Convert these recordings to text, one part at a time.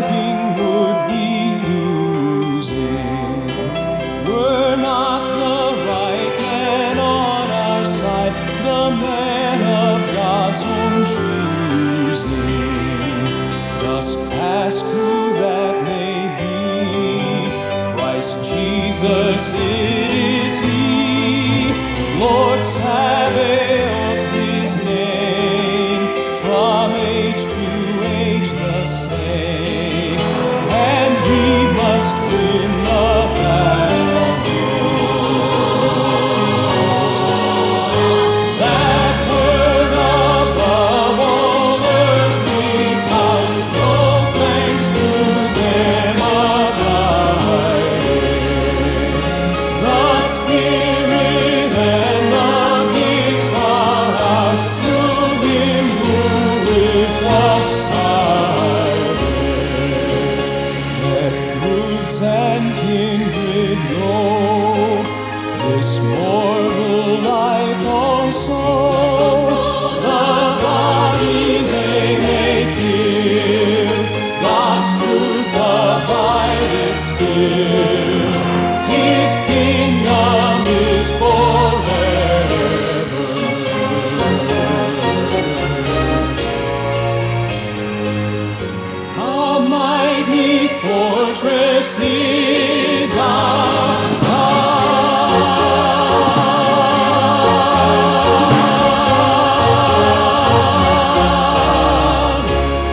king would be losing. Were not the right man on our side, the man of God's own choosing. Thus ask who that may be. Christ Jesus, it is He, Lord Sabaoth His name, from age to age the same, and He must win the battle. That word above all earthly powers, no thanks to them abiding. The Spirit and the gifts are ours through Him who with us sided. Let goods and kindred know this mortal life also. The body they may kill, God's truth abideth still. His kingdom is forever. A mighty fortress is our God.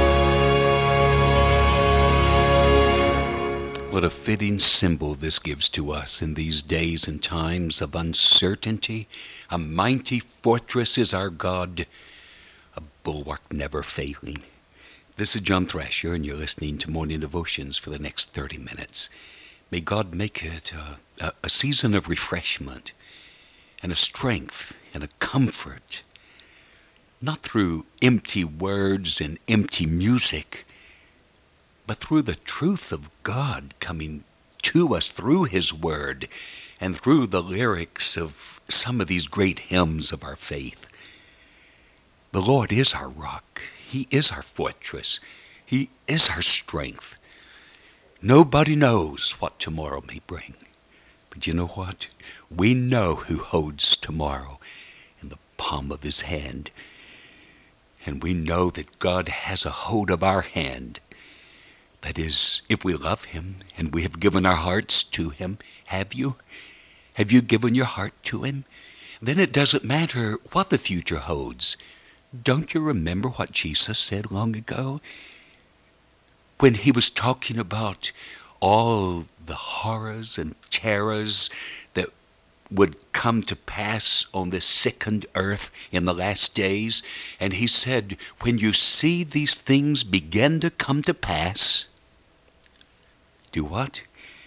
What a fitting symbol this gives to us in these days and times of uncertainty. A mighty fortress is our God, a bulwark never failing. This is John Thrasher, and you're listening to Morning Devotions for the next 30 minutes. May God make it a season of refreshment and a strength and a comfort, not through empty words and empty music, but through the truth of God coming to us through His Word and through the lyrics of some of these great hymns of our faith. The Lord is our rock. He is our fortress. He is our strength. Nobody knows what tomorrow may bring. But you know what? We know who holds tomorrow in the palm of His hand. And we know that God has a hold of our hand. That is, if we love Him and we have given our hearts to Him. Have you? Have you given your heart to Him? Then it doesn't matter what the future holds. Don't you remember what Jesus said long ago? When He was talking about all the horrors and terrors that would come to pass on this sickened earth in the last days. And He said, when you see these things begin to come to pass, do what?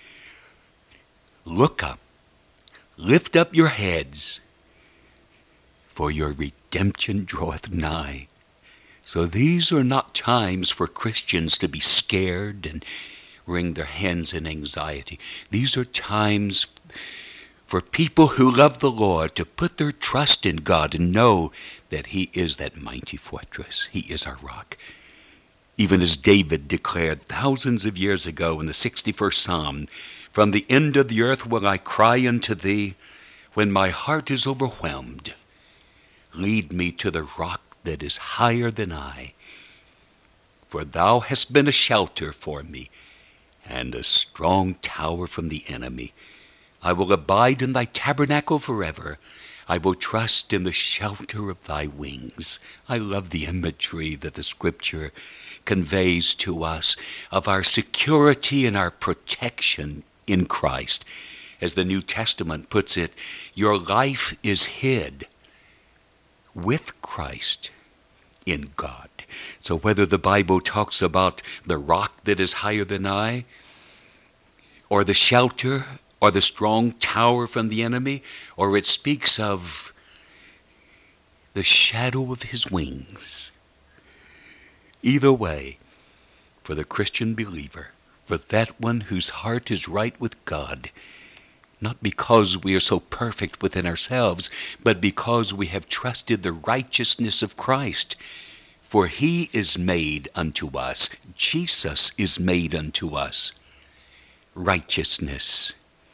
Look up. Lift up your heads, for your redemption draweth nigh. So these are not times for Christians to be scared and wring their hands in anxiety. These are times for people who love the Lord to put their trust in God and know that He is that mighty fortress. He is our rock. Even as David declared thousands of years ago in the 61st Psalm, from the end of the earth will I cry unto Thee when my heart is overwhelmed. Lead me to the rock that is higher than I. For Thou hast been a shelter for me and a strong tower from the enemy. I will abide in Thy tabernacle forever. I will trust in the shelter of Thy wings. I love the imagery that the Scripture conveys to us of our security and our protection in Christ. As the New Testament puts it, your life is hid with Christ in God. So whether the Bible talks about the rock that is higher than I, or the shelter, or the strong tower from the enemy, or it speaks of the shadow of His wings. Either way, for the Christian believer, for that one whose heart is right with God, not because we are so perfect within ourselves, but because we have trusted the righteousness of Christ For he is made unto us, Jesus is made unto us, righteousness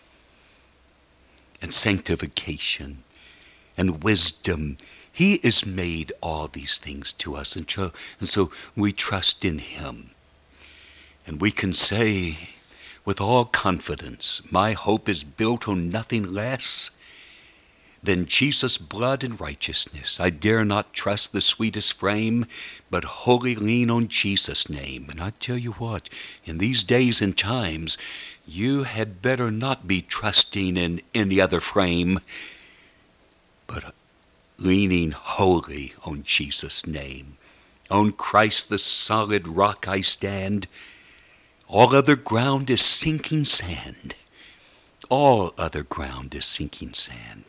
and sanctification and wisdom. He is made all these things to us. And so we trust in him. And we can say with all confidence, my hope is built on nothing less than Jesus' blood and righteousness. I dare not trust the sweetest frame, but wholly lean on Jesus' name. And I tell you what, in these days and times, you had better not be trusting in any other frame, but leaning wholly on Jesus' name. On Christ the solid rock I stand. All other ground is sinking sand. All other ground is sinking sand.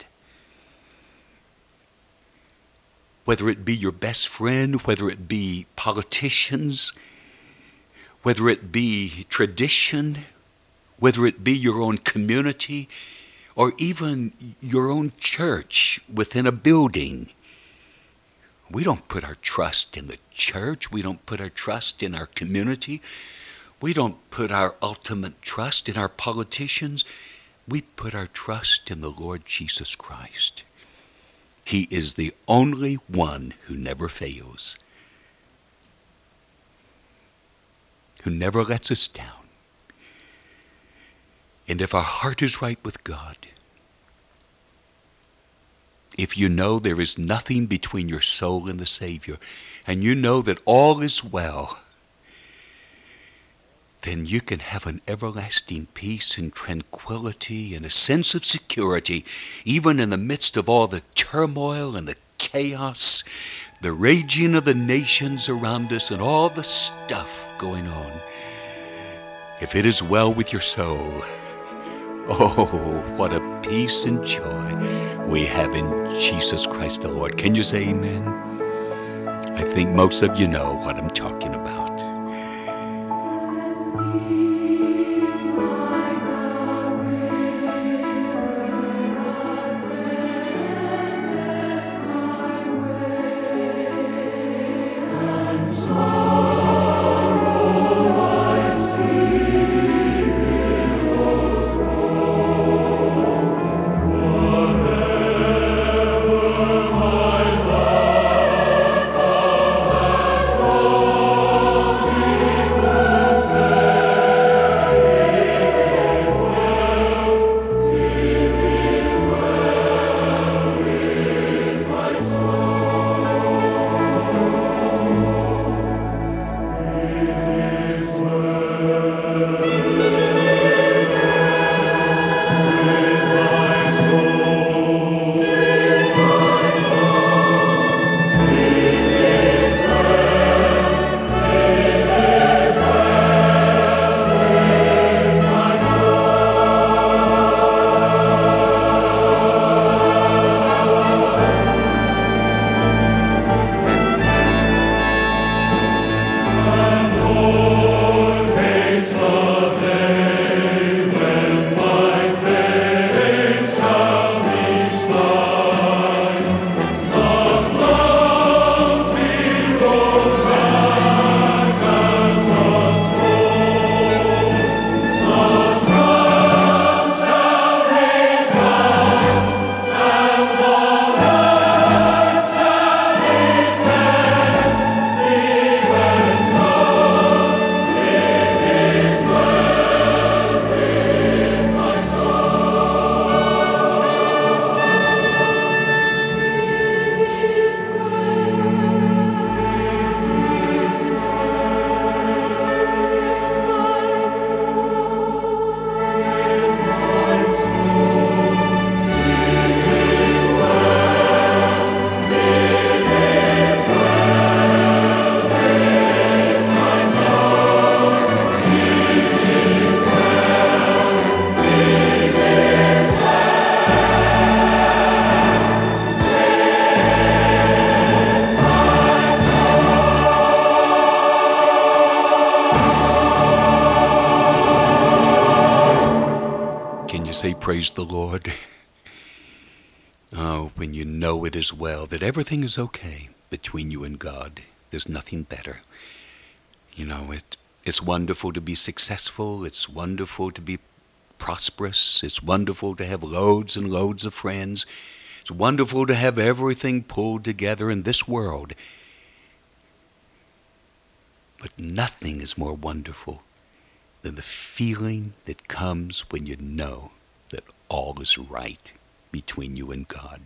Whether it be your best friend, whether it be politicians, whether it be tradition, whether it be your own community, or even your own church within a building. We don't put our trust in the church. We don't put our trust in our community. We don't put our ultimate trust in our politicians. We put our trust in the Lord Jesus Christ. He is the only one who never fails, who never lets us down. And if our heart is right with God, if you know there is nothing between your soul and the Savior, and you know that all is well, then you can have an everlasting peace and tranquility and a sense of security, even in the midst of all the turmoil and the chaos, the raging of the nations around us and all the stuff going on. If it is well with your soul, oh, what a peace and joy we have in Jesus Christ the Lord. Can you say amen? I think most of you know what I'm talking about. Say, praise the Lord. Oh, when you know it is well, that everything is okay between you and God. There's nothing better. You know, it's wonderful to be successful. It's wonderful to be prosperous. It's wonderful to have loads and loads of friends. It's wonderful to have everything pulled together in this world. But nothing is more wonderful than the feeling that comes when you know that all is right between you and God.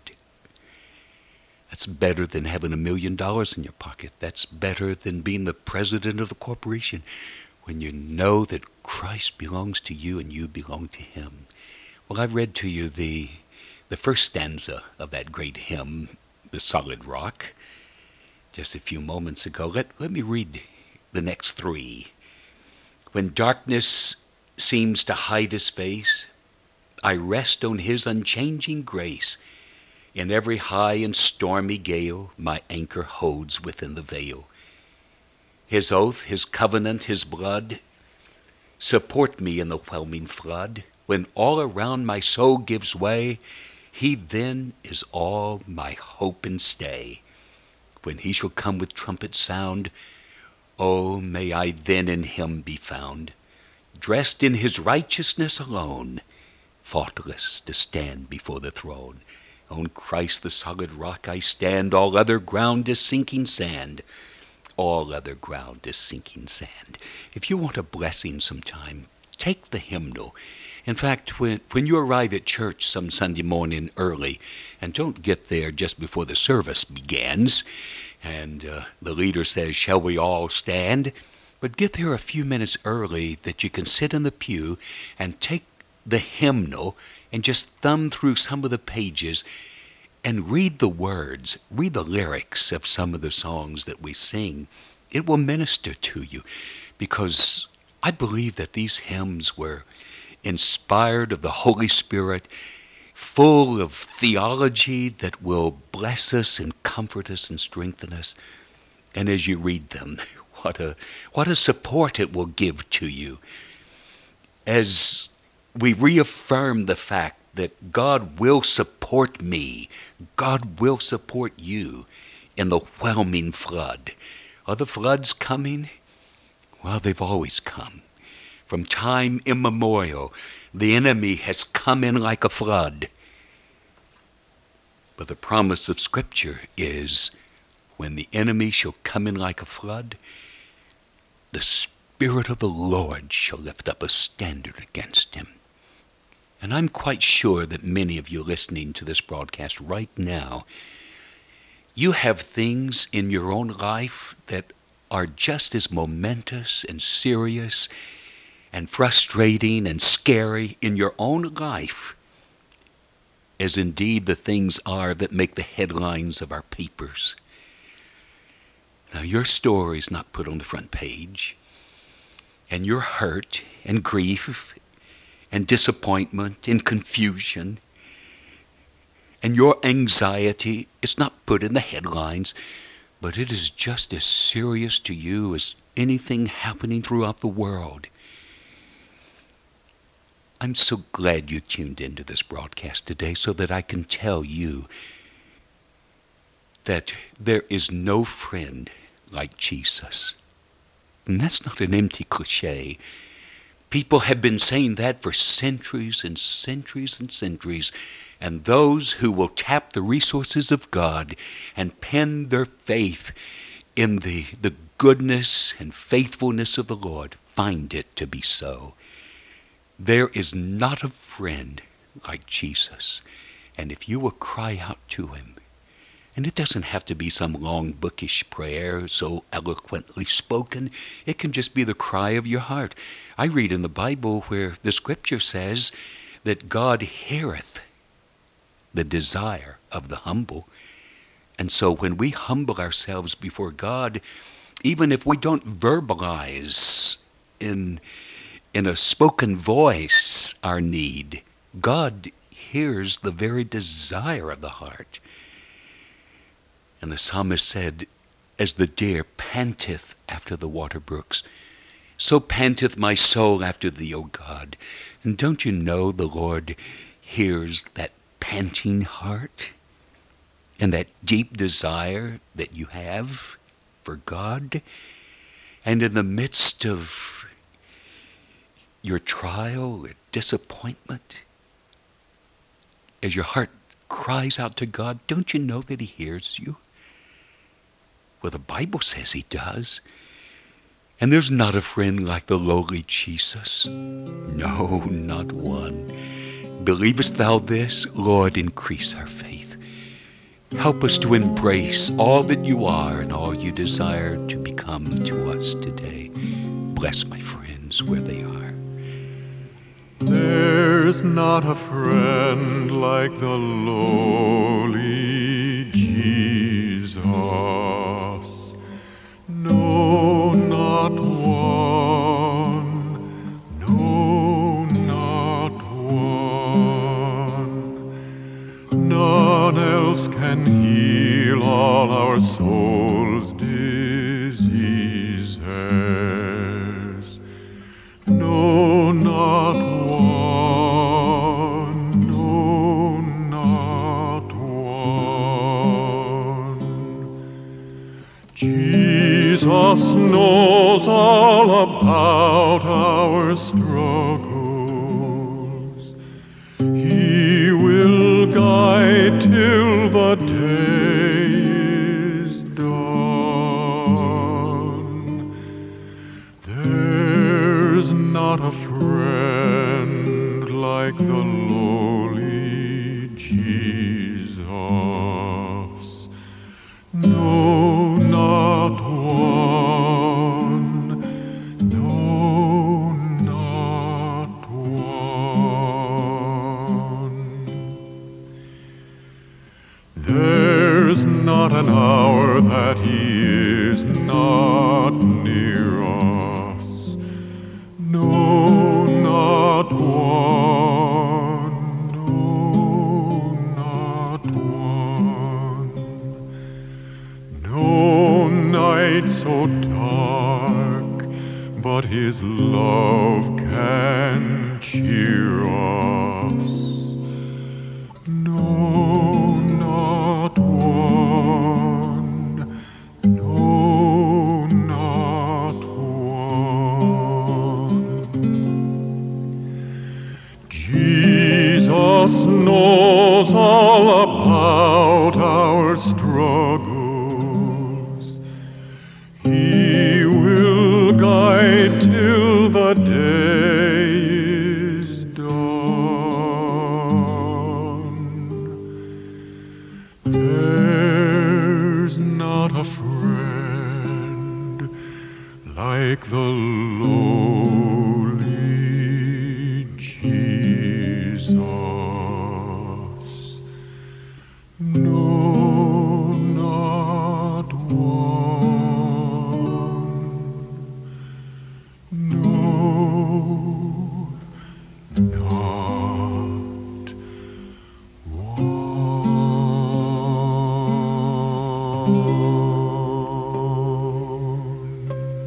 That's better than having $1 million in your pocket. That's better than being the president of the corporation. When you know that Christ belongs to you and you belong to him. Well, I read to you the first stanza of that great hymn, The Solid Rock, just a few moments ago. Let me read the next three. When darkness seems to hide his face, I rest on his unchanging grace. In every high and stormy gale, my anchor holds within the veil. His oath, his covenant, his blood support me in the whelming flood. When all around my soul gives way, he then is all my hope and stay. When he shall come with trumpet sound, oh, may I then in him be found, dressed in his righteousness alone, faultless to stand before the throne. On Christ the solid rock I stand, all other ground is sinking sand. All other ground is sinking sand. If you want a blessing sometime, take the hymnal. In fact, when you arrive at church some Sunday morning early, and don't get there just before the service begins, and the leader says, shall we all stand? But get there a few minutes early that you can sit in the pew and take the hymnal and just thumb through some of the pages and read the words, read the lyrics of some of the songs that we sing. It will minister to you, because I believe that these hymns were inspired of the Holy Spirit, full of theology that will bless us and comfort us and strengthen us. And as you read them, what a support it will give to you as we reaffirm the fact that God will support me, God will support you in the whelming flood. Are the floods coming? Well, they've always come. From time immemorial, the enemy has come in like a flood. But the promise of Scripture is, when the enemy shall come in like a flood, the Spirit of the Lord shall lift up a standard against him. And I'm quite sure that many of you listening to this broadcast right now, you have things in your own life that are just as momentous and serious and frustrating and scary in your own life as indeed the things are that make the headlines of our papers. Now, your story's not put on the front page, and your hurt and grief and disappointment and confusion and your anxiety is not put in the headlines, but it is just as serious to you as anything happening throughout the world. I'm so glad you tuned into this broadcast today so that I can tell you that there is no friend like Jesus. And that's not an empty cliche. People have been saying that for centuries and centuries and centuries. And those who will tap the resources of God and pen their faith in the goodness and faithfulness of the Lord find it to be so. There is not a friend like Jesus. And if you will cry out to him, and it doesn't have to be some long bookish prayer so eloquently spoken. It can just be the cry of your heart. I read in the Bible where the Scripture says that God heareth the desire of the humble. And so when we humble ourselves before God, even if we don't verbalize in a spoken voice our need, God hears the very desire of the heart. And the psalmist said, as the deer panteth after the water brooks, so panteth my soul after thee, O God. And don't you know the Lord hears that panting heart and that deep desire that you have? for God. And in the midst of your trial or disappointment, as your heart cries out to God, don't you know that he hears you? Well, the Bible says he does. And there's not a friend like the lowly Jesus. No, not one. Believest thou this? Lord, increase our faith. Help us to embrace all that you are and all you desire to become to us today. Bless my friends where they are. There's not a friend like the lowly Jesus. No, not one. No, not one. None else can heal all our souls' diseases. No, not one. No, not one. Jesus knows all about our struggles. He will guide till the day is done. There's not a friend like the lowly Jesus. No, not one. No, not one. There's not an hour that he is not near us. No, not one. No, not one. No night so dark, but his love can cheer us. No, not one. No, not one. Jesus knows all about our struggles. He will guide till the day is done. There's not a friend like the lowly Jesus. No, not one. No, not one.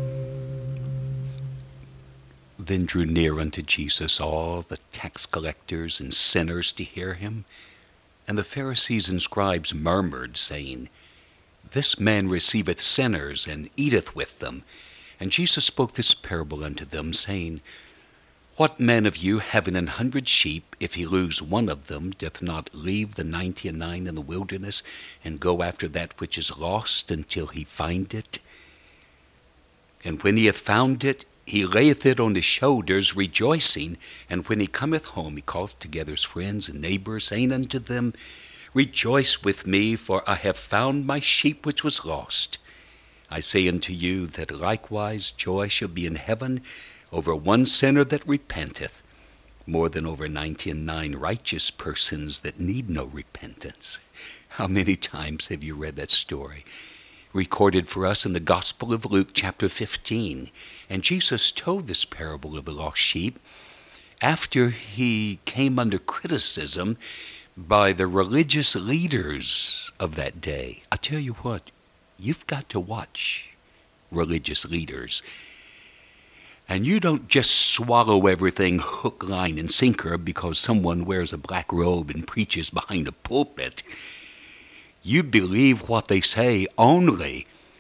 Then drew near unto Jesus all the tax collectors and sinners to hear him. And the Pharisees and scribes murmured, saying, This man receiveth sinners, and eateth with them. And Jesus spoke this parable unto them, saying, What man of you, having 100 sheep, if he lose one of them, doth not leave the 99 in the wilderness, and go after that which is lost until he find it? And when he hath found it, he layeth it on his shoulders, rejoicing. And when he cometh home, he calleth together his friends and neighbors, saying unto them, Rejoice with me, for I have found my sheep which was lost. I say unto you that likewise joy shall be in heaven over one sinner that repenteth, more than over 99 righteous persons that need no repentance. How many times have you read that story? Recorded for us in the Gospel of Luke chapter 15. And Jesus told this parable of the lost sheep after he came under criticism by the religious leaders of that day. I tell you what, you've got to watch religious leaders. And you don't just swallow everything hook, line, and sinker because someone wears a black robe and preaches behind a pulpit. You believe what they say only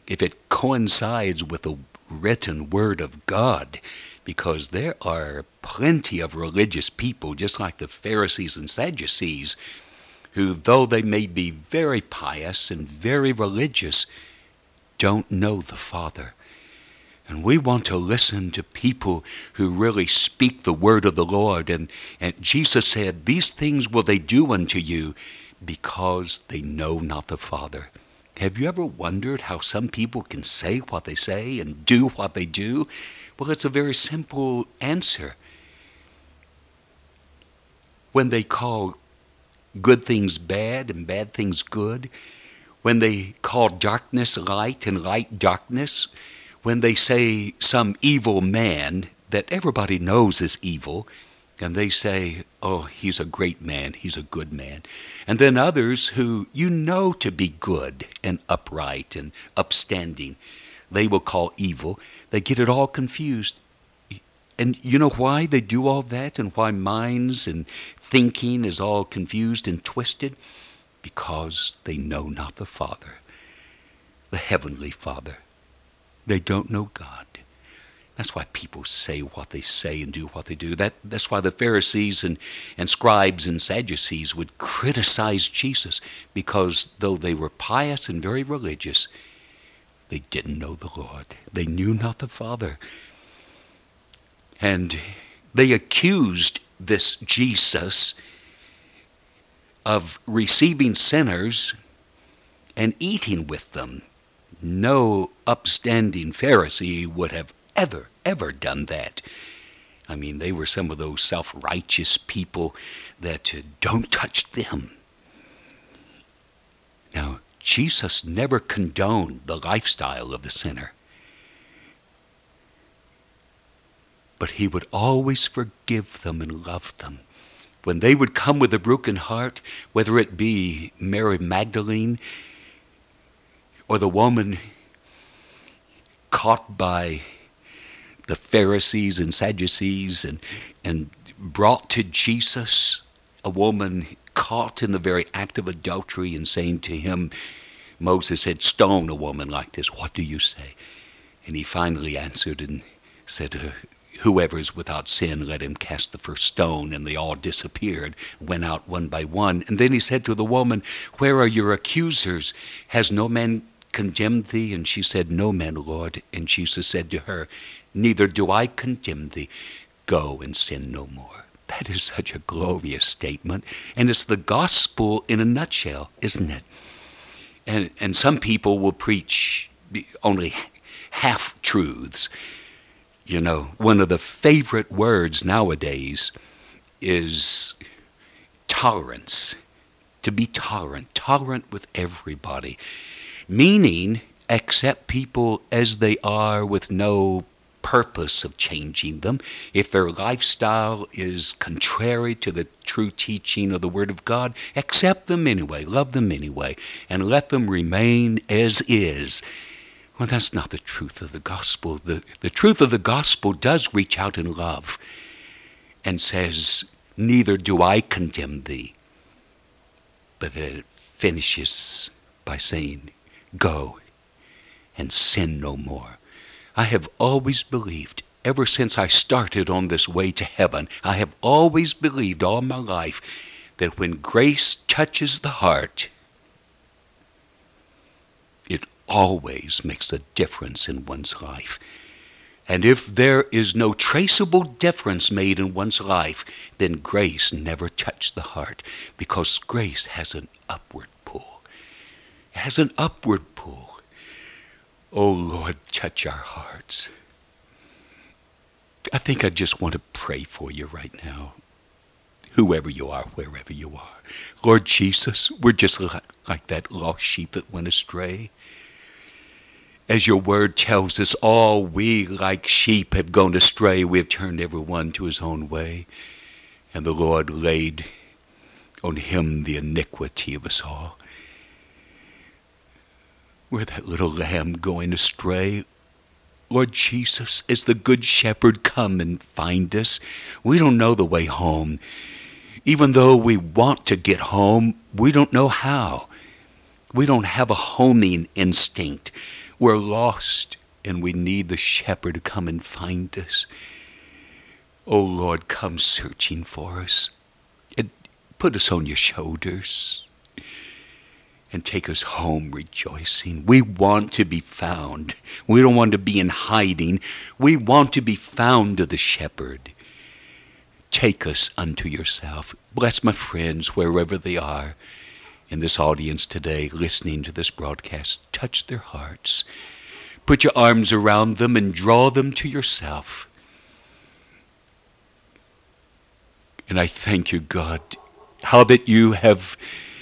if it coincides with the written word of God, because there are plenty of religious people, just like the Pharisees and Sadducees, who, though they may be very pious and very religious, don't know the Father. And we want to listen to people who really speak the word of the Lord. And Jesus said, these things will they do unto you because they know not the Father. Have you ever wondered how some people can say what they say and do what they do? Well, it's a very simple answer. When they call good things bad and bad things good, when they call darkness light and light darkness, when they say some evil man that everybody knows is evil, and they say, oh, he's a great man, he's a good man. And then others who you know to be good and upright and upstanding, they will call evil. They get it all confused. And you know why they do all that and why minds and thinking is all confused and twisted? Because they know not the Father, the Heavenly Father. They don't know God. That's why people say what they say and do what they do. That's why the Pharisees and scribes and Sadducees would criticize Jesus, because though they were pious and very religious, they didn't know the Lord. They knew not the Father. And they accused this Jesus of receiving sinners and eating with them. No upstanding Pharisee would have ever done that. I mean, they were some of those self-righteous people that don't touch them. Now, Jesus never condoned the lifestyle of the sinner. But he would always forgive them and love them. When they would come with a broken heart, whether it be Mary Magdalene or the woman caught by the Pharisees and Sadducees and brought to Jesus, a woman caught in the very act of adultery and saying to him, Moses said, stone a woman like this. What do you say? And he finally answered and said, whoever is without sin, let him cast the first stone. And they all disappeared, went out one by one. And then he said to the woman, where are your accusers? Has no man condemned thee? And she said, no man, Lord. And Jesus said to her, neither do I condemn thee. Go and sin no more. That is such a glorious statement. And it's the gospel in a nutshell, isn't it? And some people will preach only half-truths. You know, one of the favorite words nowadays is tolerance. To be tolerant with everybody. Meaning, accept people as they are with no purpose of changing them. If their lifestyle is contrary to the true teaching of the Word of God, accept them anyway, love them anyway, and let them remain as is. Well, that's not the truth of the gospel. The truth of the gospel does reach out in love and says, neither do I condemn thee. But it finishes by saying, go and sin no more. I have always believed, ever since I started on this way to heaven, I have always believed all my life that when grace touches the heart, it always makes a difference in one's life. And if there is no traceable difference made in one's life, then grace never touched the heart, because grace has an upward pull. It has an upward pull. Oh, Lord, touch our hearts. I think I just want to pray for you right now, whoever you are, wherever you are. Lord Jesus, we're just like that lost sheep that went astray. As your word tells us, all we like sheep have gone astray. We have turned every one to his own way. And the Lord laid on him the iniquity of us all. We're that little lamb going astray. Lord Jesus, as the good shepherd, come and find us. We don't know the way home. Even though we want to get home, we don't know how. We don't have a homing instinct. We're lost and we need the shepherd to come and find us. Oh Lord, come searching for us. And put us on your shoulders and take us home rejoicing. We want to be found. We don't want to be in hiding. We want to be found of the shepherd. Take us unto yourself. Bless my friends wherever they are in this audience today, listening to this broadcast. Touch their hearts. Put your arms around them and draw them to yourself. And I thank you, God, how that you have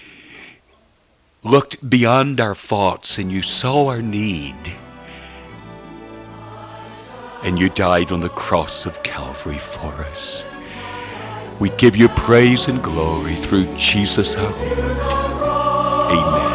looked beyond our faults and you saw our need. And you died on the cross of Calvary for us. We give you praise and glory through Jesus our Lord. Amen.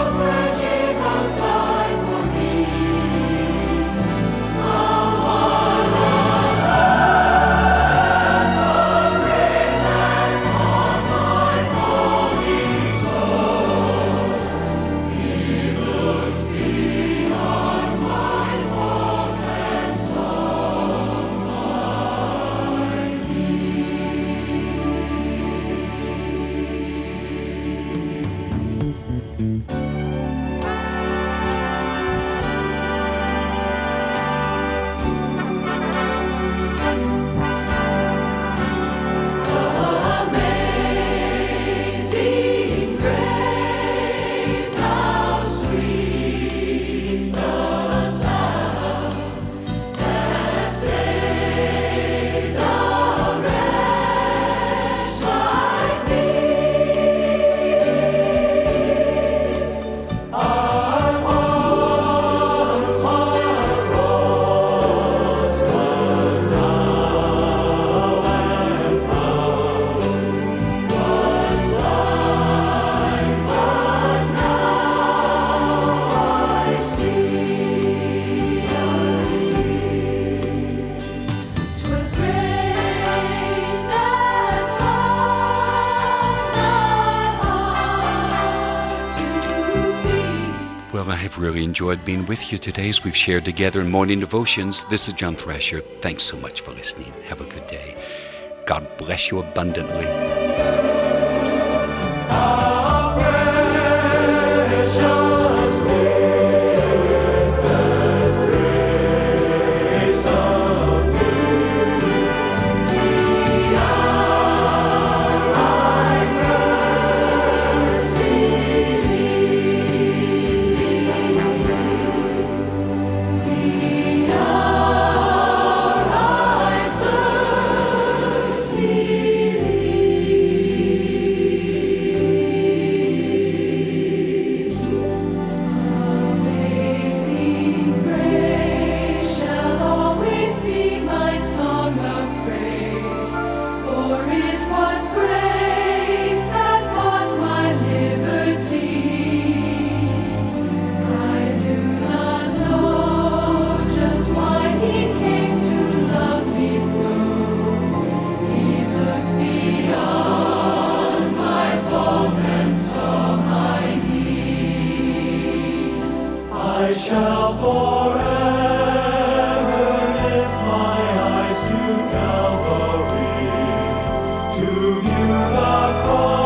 Well, I've really enjoyed being with you today as we've shared together in morning devotions. This is John Thrasher. Thanks so much for listening. Have a good day. God bless you abundantly. I shall forever lift my eyes to Calvary, to view the cross.